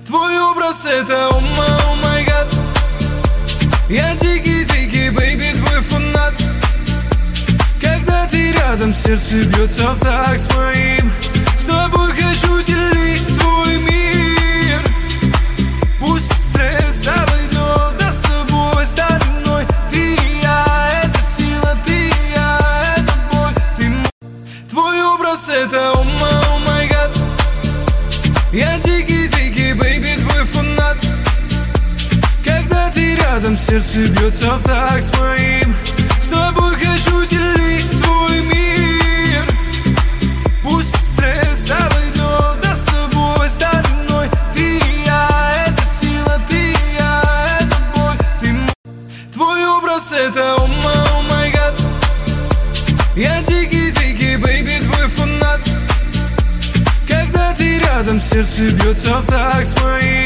Твой образ это о май гад. Я дикий, бэйби, твой фанат. Когда ты рядом, сердце бьется в такт с моим. С тобой хочу делить свой мир. Пусть стресс обойдет, да с тобой стороной. Ты и я, это сила, ты и я, это бой. Твой образ это о май гад. Я дикий, бэйби, твой фанат. Когда ты рядом, сердце бьется в такт с моим. С тобой хочу делить свой мир. Пусть стресс обойдет, да с тобой стороной. Ты и я, это сила, ты и я, это бой. Твой образ это о май гад. Я дикий, бэйби, твой фанат. Когда ты рядом, сердце бьется в такт с моим.